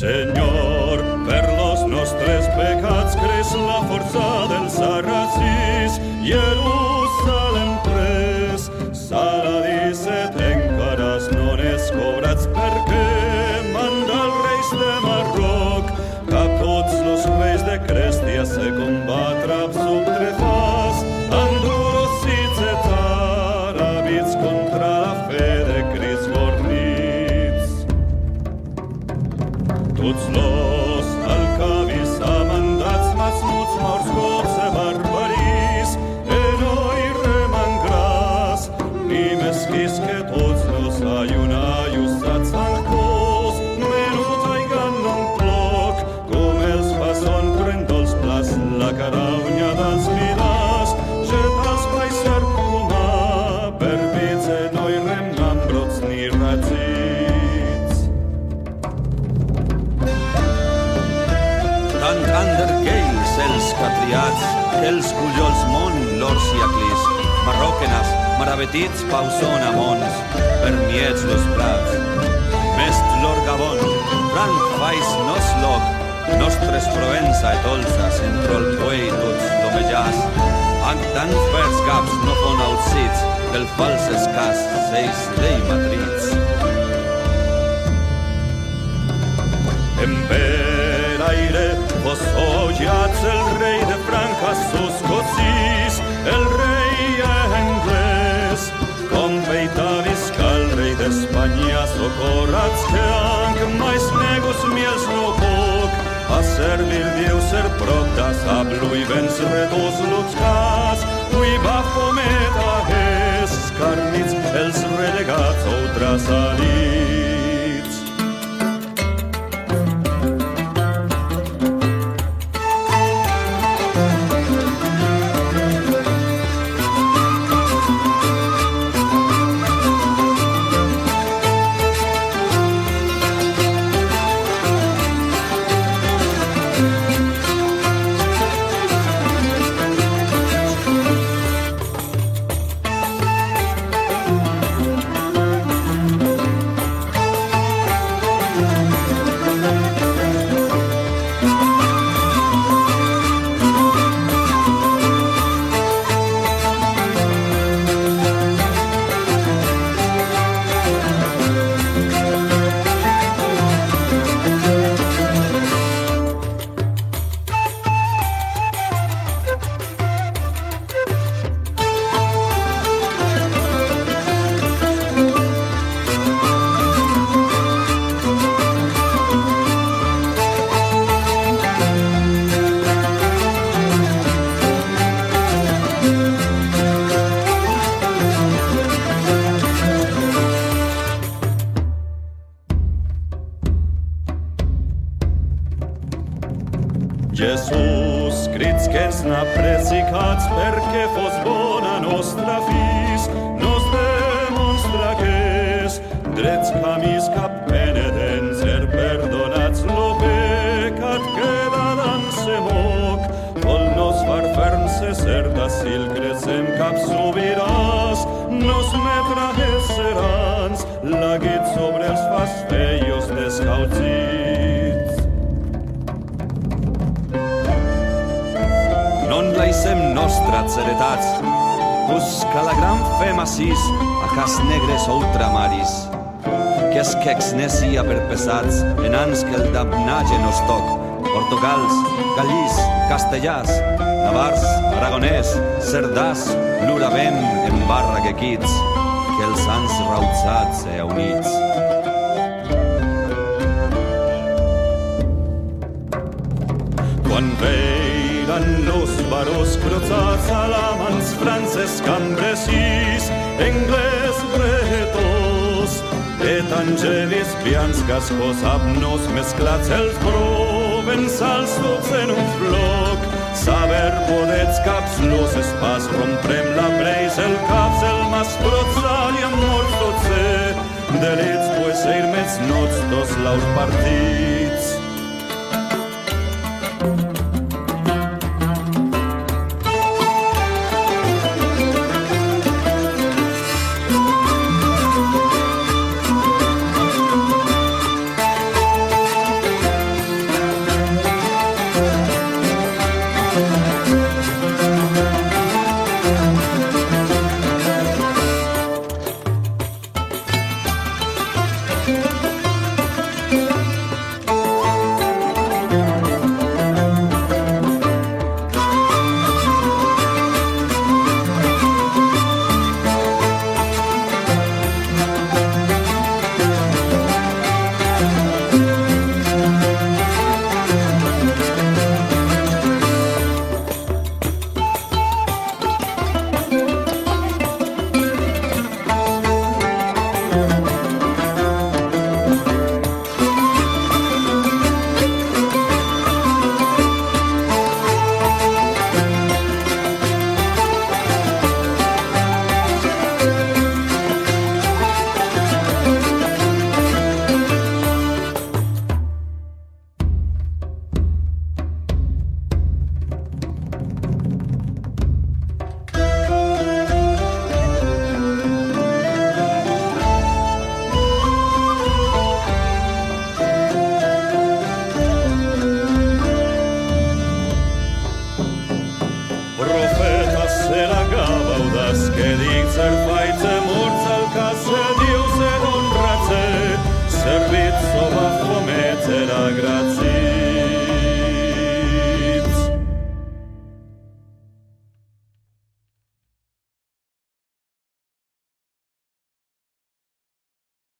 Senyor, per los nostres pecats cres la força dels sarracís. Jerusalem pres, sala 17 encaras non es cobrats perquè manda els reis de Marroc, cap tots los reis de Crestia se combatra subtrefàs, endurosits et àrabits contra la fe de Crist gornits. Tots los alcavis amandats, masmuts, morts, cops e barbaris, e no hi remangràs, ni mesquis que tots los ayunaius atzantos, menut aigan non ploc, com els passon prendols plas, la caraunya dels milars, getals paisar coma, per bits e no hi remambrots ni ratzits. Tant andergeils els catriats, que els cullols món l'orsiaclis, marroquenas, maravetits pauson amons, per miets los plats. Mest l'orgabon, franc fais nos loc, nostres provença et olzas, entro el puei tots domellàs, amb tant fers caps no fon autsits, del fals escàs seis dei matrits. En aire, vos oiats el rei de Franca sus cosís, el rei anglès, com peita visca el rei d'Espanya, socorrats que anc mais negos miels no poc, a servir Déu ser prop da sablu i vens retos los cas, cui va fometa escarnits els relegats o trasalits. Jesús, crits que ens n'ha predicats perquè fos bona nostra fis, nos demonstra que és drets camins cap penedent ser perdonats lo pecat queda dan se moc, vol nos far ferms ser d'asil crecem cap sobiràs, nos metra serans la guit sobre els fas feios descautzits. Non laissem nostrats heretats, busca la gran fe massís a cas negres o ultramaris, que es quecs nesia per pesats, enans que el damnage nos toc, portugals, gallís, castellàs, navars, aragonès, cerdàs, l'uravent en barra que quits, que els sants rautzats e units. Quan veiran los barós crotzats alamans frances cambresís, anglès bretos, et angelis pians cascos abnos mesclats els provençals tots en un floc, saber podets caps los espas romprem la breis el caps el mas protzal i amor tots delits pues eirmets nots dos laus partits. ser